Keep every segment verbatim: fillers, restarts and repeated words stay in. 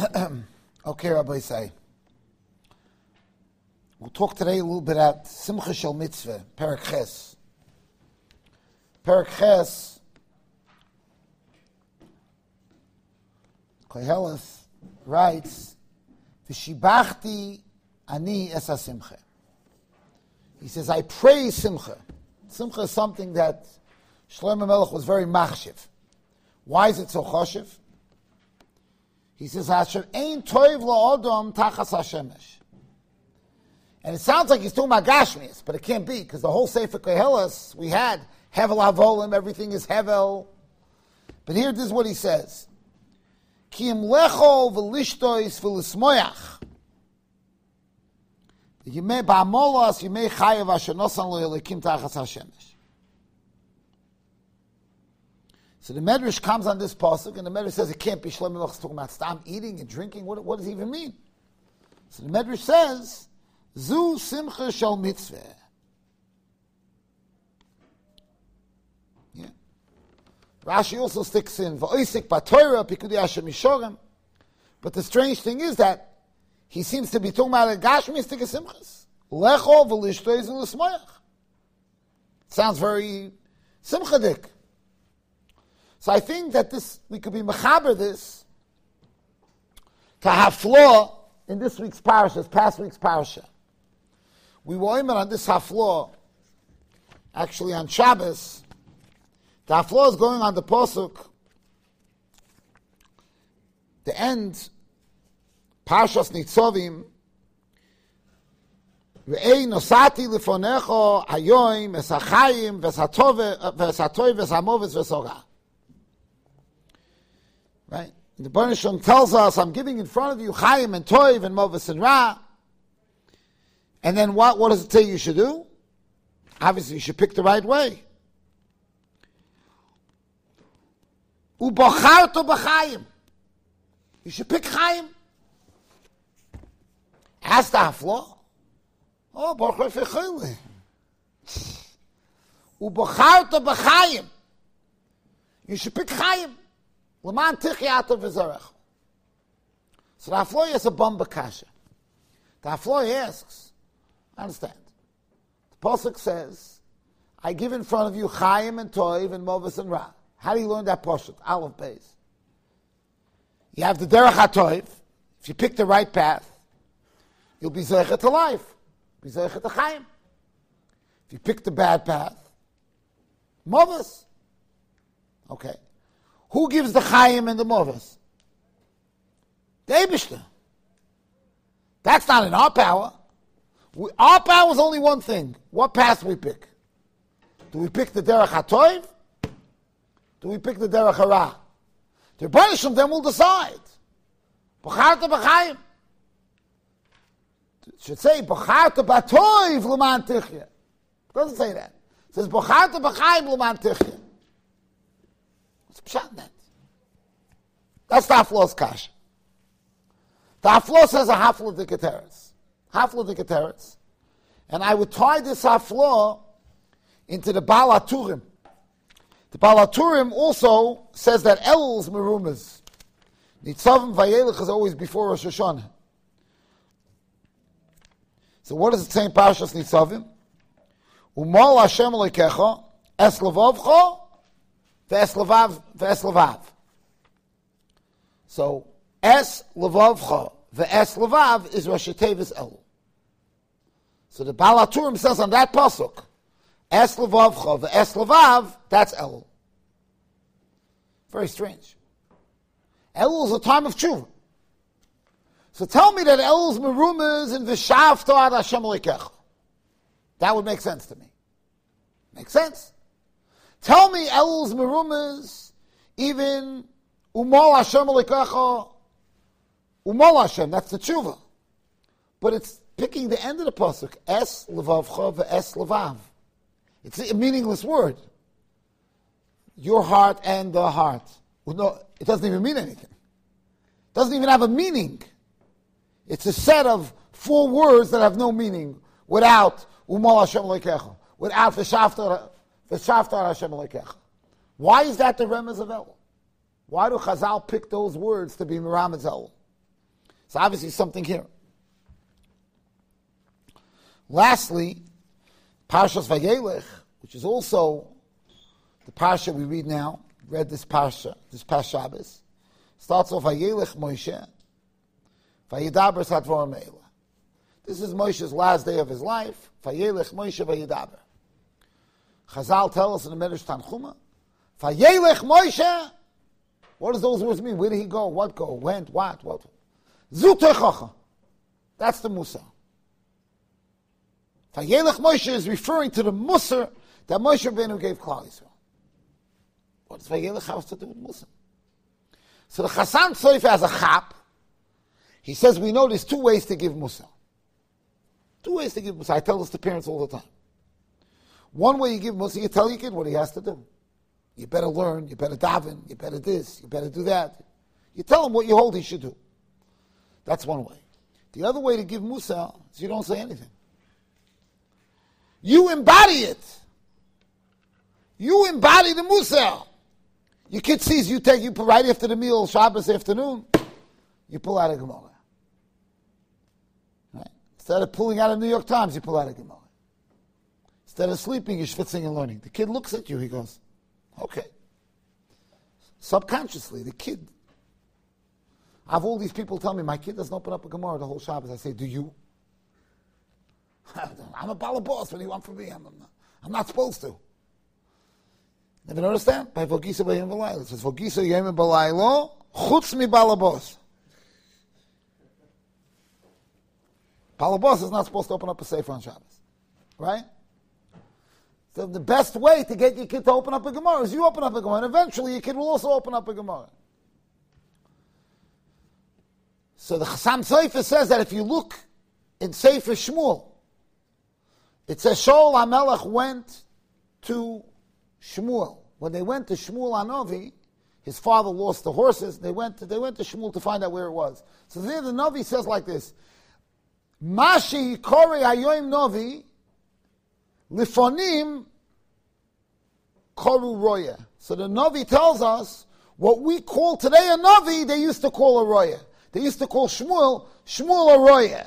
Okay, Rabbi Say. We'll talk today a little bit about Simcha Shel Mitzvah, Perek Ches. Perek Ches, Koheles writes, V'shibachti ani es ha-simcha. He says, I praise Simcha. Simcha is something that Shlomo Melech was very machshiv. Why is it so choshev? He says, Asher ein toiv la'odom tachas ha-shemesh. And it sounds like he's talking about Gashmias, but it can't be, because the whole Sefer Koheles, we had Hevel Havolim, everything is Hevel. But here, this is what he says. Ki im lecho v'lishtois v'lismoyach. Yimei ba'amolas, yimei chayev asher nosan lo yelekim tachas ha-shemesh. So the Medrash comes on this pasuk, and the Medrash says it can't be Shlomo Melech talking about stop eating and drinking. What, what does it even mean? So the Medrash says, Zu simcha shel mitzvah. Yeah. Rashi also sticks in v'oisik b'Torah pikudei Hashem mishorim. But the strange thing is that he seems to be talking about a gashmistic simchas. Lecho v'lishtois v'lismoyach. Sounds very simchadik. So I think that this we could be mechaber this to have flaw in this week's parasha, this past week's parasha. We were aiming on this haflaw, actually on Shabbos. The haflaw is going on the pasuk, the end, Parshas Nitzovim, Ve'ei nosati lifonecho hayoim es hachayim ves hatov ves hamoves ves hora. Right? The Baruch Shem tells us, I'm giving in front of you chayim and toiv and moves and ra. And then what, what does it say you should do? Obviously, you should pick the right way. Ubacharto b'chayim. You should pick chayim. Ask the haflaw. Oh, Baruch Hu. Ubacharto b'chayim. You should pick chayim. L'man tichyato v'zarech. So the haflaw has a bomba kasha. The haflaw asks, understand. The pasuk says, I give in front of you Chaim and Toiv and Movis and Ra. How do you learn that pasuk? Aleph Beis. You have the Derech HaToiv. If you pick the right path, you'll be Zeichet to life. Be Zeichet to Chaim. If you pick the bad path, Movis. Okay. Who gives the Chaim and the Movis? The Eibishter. That's not in our power. We, our power is only one thing. What path we pick? Do we pick the Derech HaToiv? Do we pick the Derech HaRa? The Baruch Shem then will decide. B'charta b'chayim. It should say, B'charta b'toiv l'man tichya. It doesn't say that. It says, B'charta b'chayim l'man tichya. What's pshat in that? That's the haflah's kasha. The haflah says a haflah diketeres. Hafla de Keteretz. And I would tie this hafla into the Baal HaTurim. The Baal HaTurim also says that Elul's merumas. Nitzavim Vayelech is always before Rosh Hashanah. So what does it say in Parshas Nitzavim? Umal Hashem Elokecha es levavcha ve'es levav ve'es levav. So es levavcha ve'es levav is Rosh Tevis Elul. So the Baal HaTurim says on that pasuk, Es levavcha ve'es levav, that's Elul. Very strange. Elul is a time of tshuva. So tell me that Elul's merumas is in v'shavto ad Hashem Elokecha. That would make sense to me. Makes sense. Tell me Elul's merumas even umal Hashem Elokecha, umal Hashem, that's the tshuva. But it's picking the end of the pasuk, es levavcha ve'es levav. It's a meaningless word. Your heart and the heart. Well, no, it doesn't even mean anything. It doesn't even have a meaning. It's a set of four words that have no meaning without umal Hashem Elokecha, without v'shavta Hashem Elokecha. Why is that the remez of Elul? Why do Chazal pick those words to be Merametz Elul? So obviously something here. Lastly, Parshas Vayelech, which is also the parsha we read now, read this parsha, this past Shabbos, starts off Vayelech Moshe, Vayedaber Satvar Meila. This is Moshe's last day of his life. Vayelech Moshe Vayedaber. Chazal tell us in the Medrash Tanchuma, Vayelech Moshe. What does those words mean? Where did he go? What go? Went? What? What? Zu Techacha. That's the Musa. Vayelech Moshe is referring to the Musa that Moshe Rabbeinu gave Klal Yisrael. What does Vayelech have to do with Musa? So the Chassan Sofer has a chap. He says we know there's two ways to give Musa. Two ways to give Musa. I tell this to parents all the time. One way you give Musa, you tell your kid what he has to do. You better learn, you better daven, you better this, you better do that. You tell him what you hold he should do. That's one way. The other way to give Musa is you don't say anything. You embody it. You embody the Musa. Your kid sees you take, you put right after the meal, Shabbos afternoon, you pull out a Gemara. Right? Instead of pulling out a New York Times, you pull out a Gemara. Instead of sleeping, you're schwitzing and learning. The kid looks at you, he goes, okay. Subconsciously, the kid. I have all these people tell me, my kid doesn't open up a Gemara the whole Shabbos. I say, do you? I'm a bala boss. What do you want from me? I'm, I'm, not, I'm not supposed to. Never noticed that? By Vogisa Bayim Balaylo. It says, Vogisa Yem Balaylo, Chutz mi bala boss. Bala boss is not supposed to open up a sefer on Shabbos. Right? So the best way to get your kid to open up a Gemara is you open up a Gemara, and eventually your kid will also open up a Gemara. So the Chassam Sofer says that if you look in Sefer Shmuel, it says Shaul HaMelech went to Shmuel. When they went to Shmuel HaNavi, his father lost the horses. They went to, they went to Shmuel to find out where it was. So there the Navi says like this, Mashi Kore Hayoim Navi Lifonim Koru Roya. So the Navi tells us what we call today a Navi, they used to call a Roya. They used to call Shmuel, Shmuel a Roya.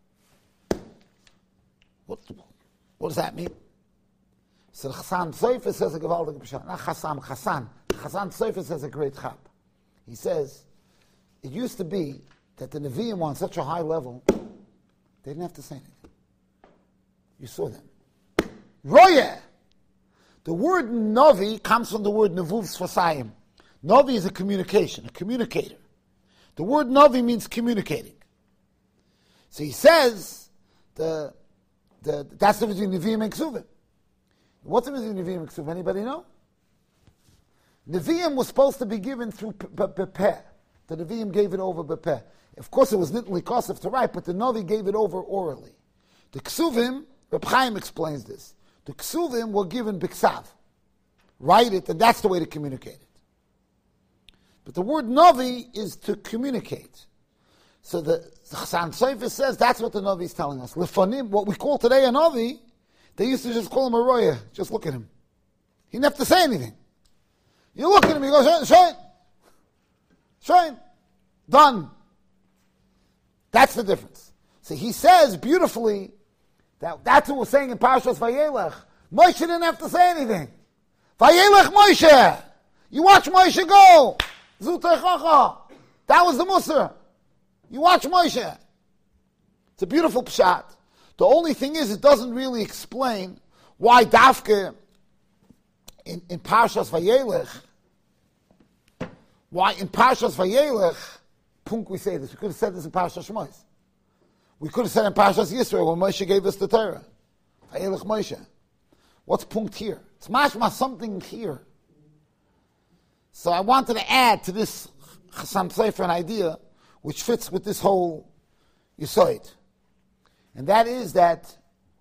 What, what does that mean? So Chassan Sofer says a gewaltige Pshat. Not Chassan, Chassan. Chassan Sofer says a great chap. He says, it used to be that the Nevi'im were on such a high level, they didn't have to say anything. You saw them. Roya. The word Navi comes from the word Nevuv Sfasayim. Navi is a communication, a communicator. The word Navi means communicating. So he says, the, the, that's the difference between Nevi'im and Ksuvim. What's the difference between Nevi'im and Ksuvim? Anybody know? Nevi'im was supposed to be given through Bepeh. The Nevi'im gave it over Bepeh. Of course, it was nitli kosef to write, but the Navi gave it over orally. The Ksuvim, Reb Chaim explains this. The Ksuvim were given Biksav. Write it, and that's the way to communicate it. But the word Navi is to communicate. So the Chassan Sofer says that's what the Navi is telling us. Lefanim, what we call today a Navi, they used to just call him a Roya. Just look at him. He didn't have to say anything. You look at him, he goes, Shoin, Shoin, done. That's the difference. So he says beautifully, that, that's what we're saying in Parshas Vayelech. Moshe didn't have to say anything. Vayelech Moshe. You watch Moshe go. Zutechacha. That was the Musar. You watch Moshe. It's a beautiful pshat. The only thing is, it doesn't really explain why Dafke in, in Parshas Vayelech, why in Parshas Vayelech, Punk we say this. We could have said this in Parshas Shmos. We could have said in Parshas Yisro when Moshe gave us the Torah. Vayelech Moshe. What's punkt here? It's mashma something here. So I wanted to add to this Chassam Sofer an idea which fits with this whole Yisoid. And that is that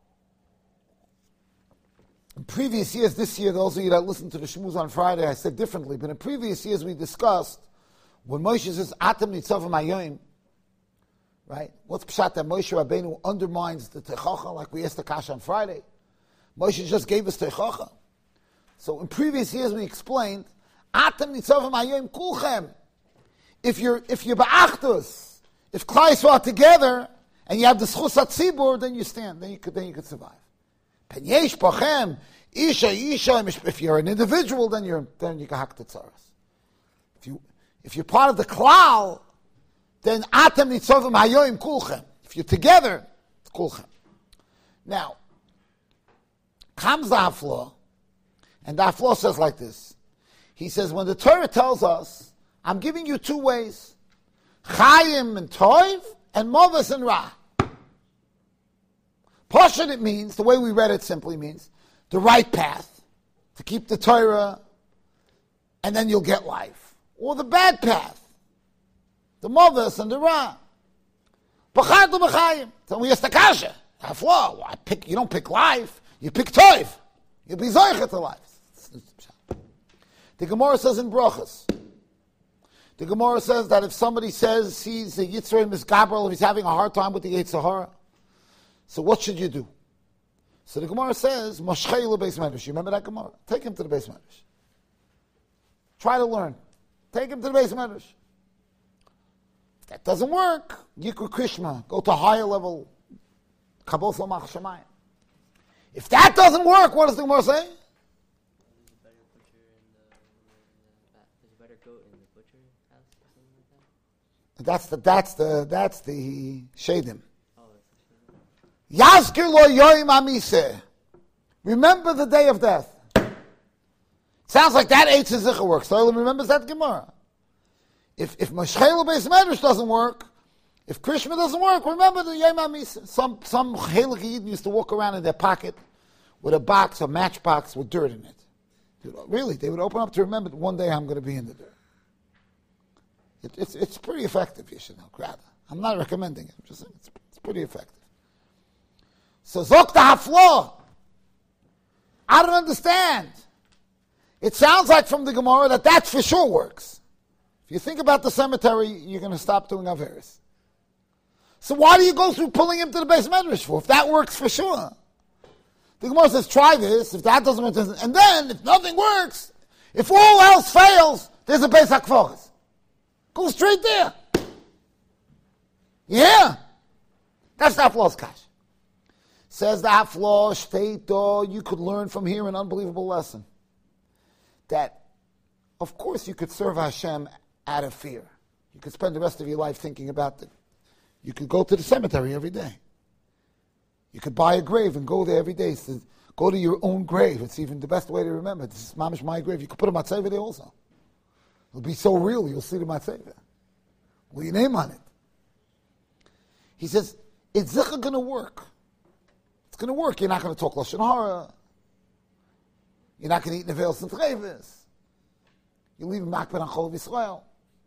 in previous years, this year, those of you that listened to the Shmuz on Friday, I said differently, but in previous years we discussed when Moshe says, Atem nitzavim hayoim, right? What's pshat that Moshe Rabbeinu undermines the Techacha, like we asked the Kasha on Friday? Moshe just gave us Techacha. So in previous years we explained, Atem nitzavim hayoim kulchem. If you're, if you're ba'achtos, If Klal Yisrael are together and you have the schus hatzibur, then you stand. Then you could. Then you could survive. Pen yesh bachem isha isha. If you're an individual, then you're then you can hak the tzaras. If you if you're part of the klal, then atem nitzovim hayoim kulchem. If you're together, it's kulchem. Now comes the haflah, and the haflah says like this. He says, when the Torah tells us, I'm giving you two ways, chayim and toiv, and movas and ra. Pashut, it means, the way we read it simply means, the right path, to keep the Torah, and then you'll get life. Or the bad path, the movas and the ra. B'chad to b'chayim. So we ask the kasha, haflah, I pick, you don't pick life, you pick toiv. You'll be zoichet to life. The Gemara says in Brachas, the Gemara says that if somebody says he's a Yitzrei Misgabrel, if he's having a hard time with the Yetzer Hara, so what should you do? So the Gemara says, Moshchei lebeis medrash. You remember that Gemara? Take him to the beis medrash. Try to learn. Take him to the beis medrash. If that doesn't work, Yikra Krishma, go to a higher level, Kabul Samach Shemayim. If that doesn't work, what does the Gemara say? That's the that's the that's the shadim. Yazkir lo yoim amise. Remember the day of death. Sounds like that Eitz Zicha works. So remembers that Gemara. If if Moshchei lebeis medrash doesn't work, if Krishma doesn't work, remember the yoim amise. Some some Chelik Yidden used to walk around in their pocket with a box, a matchbox with dirt in it. Really, they would open up to remember that one day I'm going to be in the dirt. It, it's it's pretty effective, you should know, rather. I'm not recommending it. I'm just saying it's, it's pretty effective. So Zok the Haflah. I don't understand. It sounds like from the Gemara that that for sure works. If you think about the cemetery, you're going to stop doing Averis. So why do you go through pulling him to the beis medrash for? If that works for sure. The Gemara says, try this. If that doesn't work, and then if nothing works, if all else fails, there's a beis hakvaras. Go straight there. Yeah. That's the Haflah's kash. Says the Haflah, Shteito, you could learn from here an unbelievable lesson. That, of course, you could serve Hashem out of fear. You could spend the rest of your life thinking about it. You could go to the cemetery every day. You could buy a grave and go there every day. So go to your own grave. It's even the best way to remember. This is mamish my grave. You could put a matzeva there also. It'll be so real, you'll see the matzeva. With your name on it. He says, it's zicha going to work. It's going to work. You're not going to talk Lashon Hara. You're not going to eat Neveil and Trevis. You'll leave Makbet on Chol Yisrael.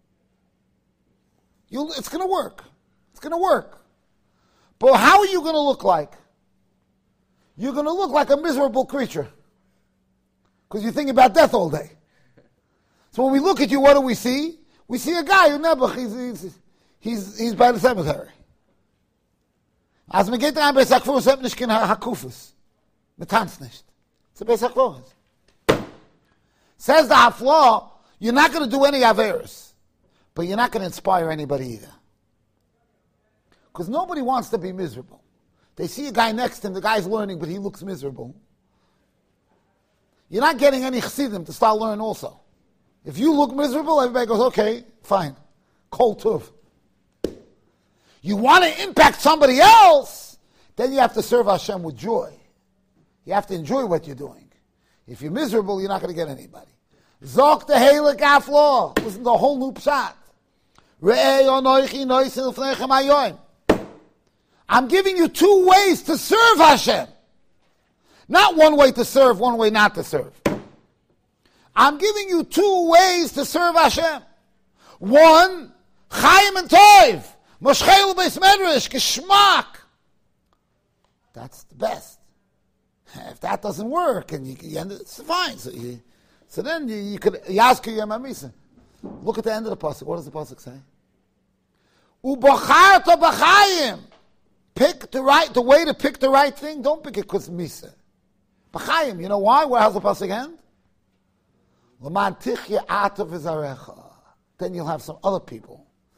You'll, it's going to work. It's going to work. But how are you going to look like? You're going to look like a miserable creature. Because you think about death all day. So when we look at you, what do we see? We see a guy who never, he's, he's, he's, he's by the cemetery. As we get down, Beis HaKfuros hebt nicht kein Hakufus. Man tanzt nicht. It's a Beis HaKfuros. Says the Haflah, you're not going to do any Averis. But you're not going to inspire anybody either. Because nobody wants to be miserable. They see a guy next to him, the guy's learning, but he looks miserable. You're not getting any chassidim to start learning also. If you look miserable, everybody goes, okay, fine. Kol tuv. You want to impact somebody else, then you have to serve Hashem with joy. You have to enjoy what you're doing. If you're miserable, you're not going to get anybody. Zok the Heilig Haflah. Listen to the whole new pshat. Re'ei onoichi noisin l'fneichem hayoim. I'm giving you two ways to serve Hashem. Not one way to serve, one way not to serve. I'm giving you two ways to serve Hashem. One, Chaim and Toiv. Moshchei lebeis medrash, geschmack. That's the best. If that doesn't work, and you, you end it, it's fine. So, you, so then you, you could, Yazkir Yom HaMisa. Look at the end of the pasuk. What does the pasuk say? Ubacharta b'chayim. Pick the right, the way to pick the right thing. Don't pick it because misa. B'chayim. You know why? Where how's the pasuk end? L'man tichya ata v'zarecha. Then you'll have some other people.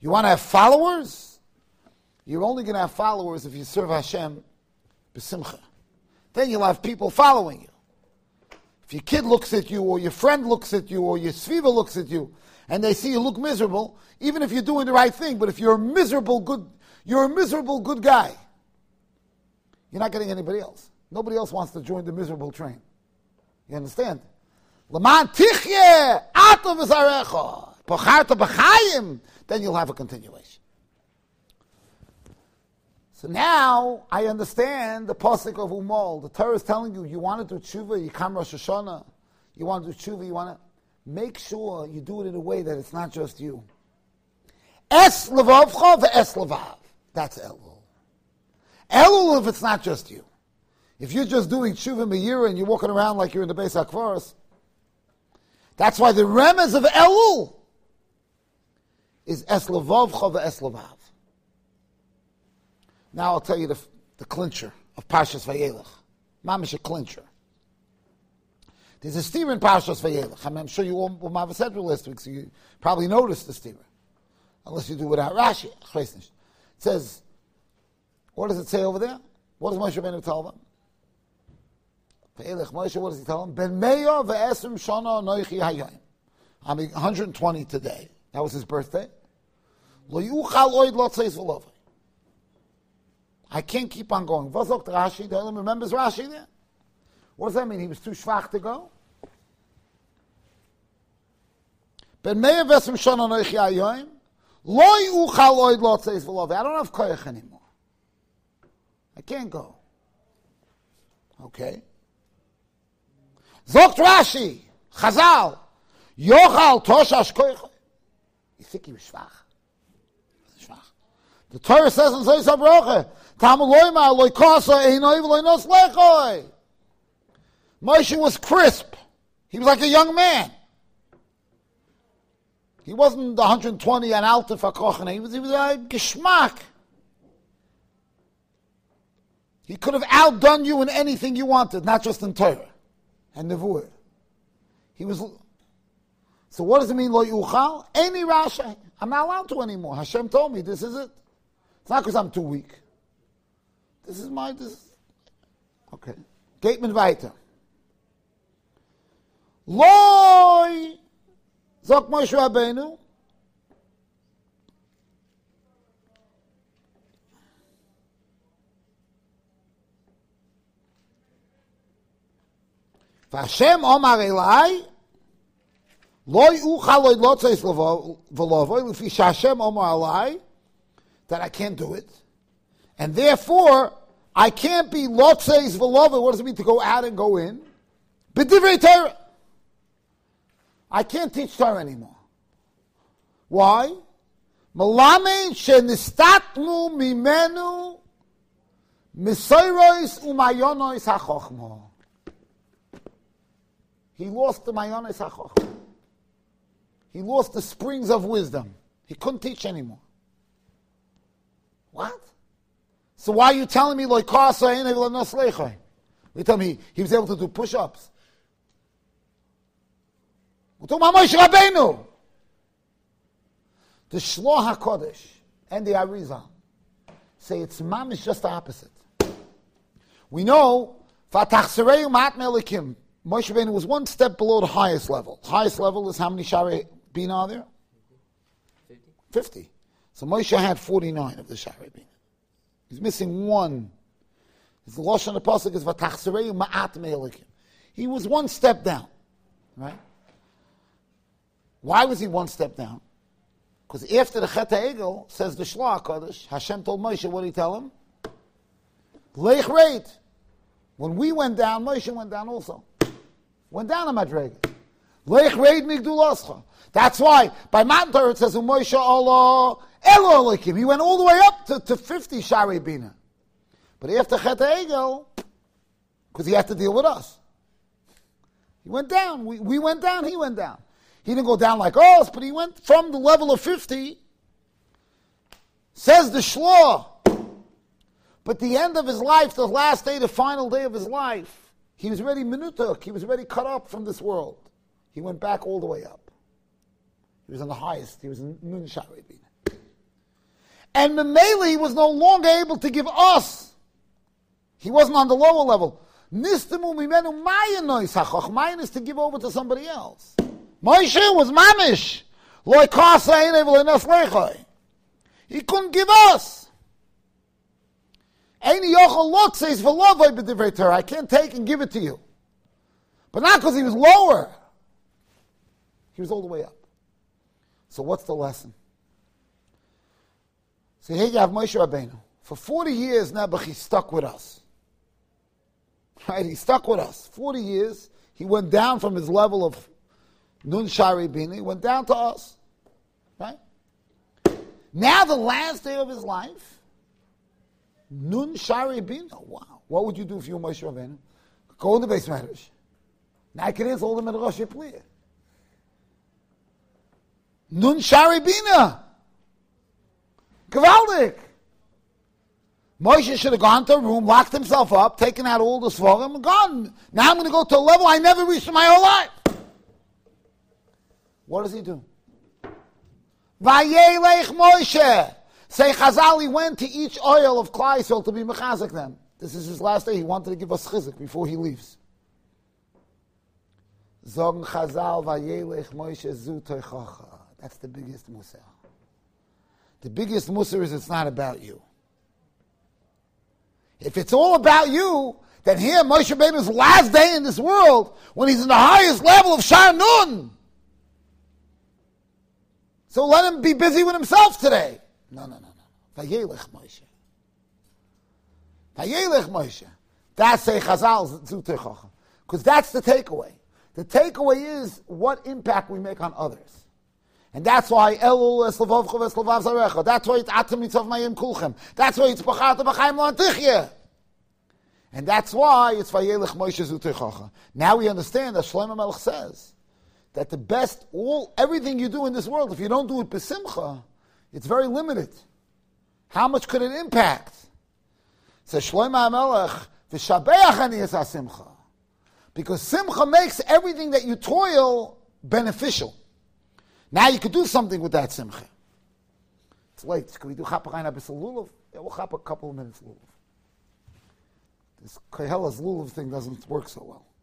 You want to have followers? You're only going to have followers if you serve Hashem b'simcha. Then you'll have people following you. If your kid looks at you, or your friend looks at you, or your sviva looks at you, and they see you look miserable, even if you're doing the right thing, but if you're a miserable good, you're a miserable good guy, you're not getting anybody else. Nobody else wants to join the miserable train. You understand? L'man tichye ata v'zarecha pocharta b'chayim, then you'll have a continuation. So now I understand the pasuk of Umol. The Torah is telling you, you want to do tshuva, you come Rosh Hashanah, you want to do tshuva, you want to make sure you do it in a way that it's not just you. Es levavcha ve'es levav. That's Elul. Elul if it's not just you. If you're just doing tshuva me'yira and you're walking around like you're in the Beis HaKvaros, that's why the remez of Elul is es levavcha ve'es levav. Now I'll tell you the, the clincher of Parshas Vayelech. Mamish a clincher. There's a steer in Parshas Vayelech. I mean, I'm sure you all will have said last week, so you probably noticed the steer. Unless you do without Rashi. It says, what does it say over there? What does Moshe Rabbeinu tell them? Vayelech Moshe, what does he tell them? Ben meya ve'esrim shana noichi hayayim. I'm one hundred twenty today. That was his birthday. Lo yuchal oid lo tzeis v'lovay. I can't keep on going. Vazok Rashi, the Olam remembers Rashi there? What does that mean? He was too schwach to go? Ben meya vesem shana noichi hayoyim, lo yuchal oid lo tzeis v'lovay. I don't have koyach anymore. I can't go. Okay. Zokt Rashi, Chazal, yochal toshash koyach. You think he was schwach? Schwach. The Torah says in Zois HaBrocha, Moshe was crisp. He was like a young man. He wasn't one hundred twenty and out of Akochane. He was, he was a geschmack. He could have outdone you in anything you wanted, not just in Torah and Nevuah. He was. So what does it mean, lo yuchal? Any Rashi. I'm not allowed to anymore. Hashem told me this is it. It's not because I'm too weak. This is my, this is, okay. Gateman weiter. Loi, sagt Moshe Rabbeinu, Vashem Omar Elai, Loi ucha loi lotzeis v'lovoi, l'fi Hashem Omar Elai, that I can't do it. And therefore, I can't be lotzeis v'lovoi. What does it mean to go out and go in? B'divrei Torah. I can't teach Torah anymore. Why? Melamed shenistatnu mimenu misoyros umayonos hachochma. He lost the mayonos hachochma. He lost the springs of wisdom. He couldn't teach anymore. What? So why are you telling me like Kasa ain't able to know? You tell me he was able to do push-ups. We're talking about Moshe Rabbeinu. The Shloah HaKodesh and the Arizal say it's mamish just the opposite. We know Fatach Mat Melikim. Moshe Rabbeinu was one step below the highest level. Highest level is how many Sharei Bina are there? Fifty. Fifty. So Moshe had forty-nine of the Sharei Bina. He's missing one. His Lashon the pasuk is Vatachsereu Ma'at Me'elikim. He was one step down, right? Why was he one step down? Because after the Chet HaEgel, says the Shloah HaKodesh, Hashem told Moshe, what did he tell him? Leich reit. When we went down, Moshe went down also. Went down a madrega. Leich reit migdulascha. That's why by Matan Torah it says Moshe Allah Elo Elikim. He went all the way up to, to fifty Sharei Bina. But after Chet HaEgel, because he had to deal with us, he went down. We, we went down, he went down. He didn't go down like us, but he went from the level of fifty, says the Shloah. But the end of his life, the last day, the final day of his life, he was already minutuk, he was already cut up from this world. He went back all the way up. He was on the highest, he was in Nun Sharei Bina. And Memele, he was no longer able to give us. He wasn't on the lower level. Nistimu mimenu mayanois hachachmayin is to give over to somebody else. Moshe was mamish. Loi kasa einei v'leinas leichai. He couldn't give us. Eini yochel lot says v'lovai b'divrei Torah. I can't take and give it to you. But not because he was lower. He was all the way up. So what's the lesson? So here you have Moshe Rabbeinu. For forty years, Nebuch, he stuck with us. Right? He stuck with us. forty years, he went down from his level of Nun Shari Bina, he went down to us. Right? Now the last day of his life, Nun Shari Bina. Wow. What would you do if you were Moshe Rabbeinu? Go in the base medrash. Now I can answer all the medrash you please. Nun Shari Bina. Gewaldig. Moshe should have gone to a room, locked himself up, taken out all the svarim, and gone. Now I'm going to go to a level I never reached in my whole life. What does he do? Vayelech Moshe. Say Chazal, he went to each oil of Klal Yisrael to be mechazik them. This is his last day. He wanted to give us chizik before he leaves. Zogn Chazal, Vayelech Moshe zu toichacha. That's the biggest musar. The biggest musar is it's not about you. If it's all about you, then here Moshe Rabbeinu's last day in this world, when he's in the highest level of Shar Nun. So let him be busy with himself today. No, no, no, no. Vayelech Moshe. Vayelech Moshe. That's a Chazal zu toichacha. Because that's the takeaway. The takeaway is what impact we make on others. And that's why Elul eslavavcha v'eslavav zarecha. That's why it's atam mitzav mayim kulchem. That's why it's b'chata b'chaim l'antichye. And that's why it's vayelech Moshe zu toichacha. Now we understand that Shlomo Melech says that the best, all everything you do in this world, if you don't do it b'simcha, it's very limited. How much could it impact? Says Shlomo Melech v'shabeach ani es simcha. Because simcha makes everything that you toil beneficial. Now you could do something with that simcha. It's late. Can we do chapa chayin abisal lulav? Yeah, we'll chapa a couple of minutes lulav. This Kohela's lulav thing doesn't work so well.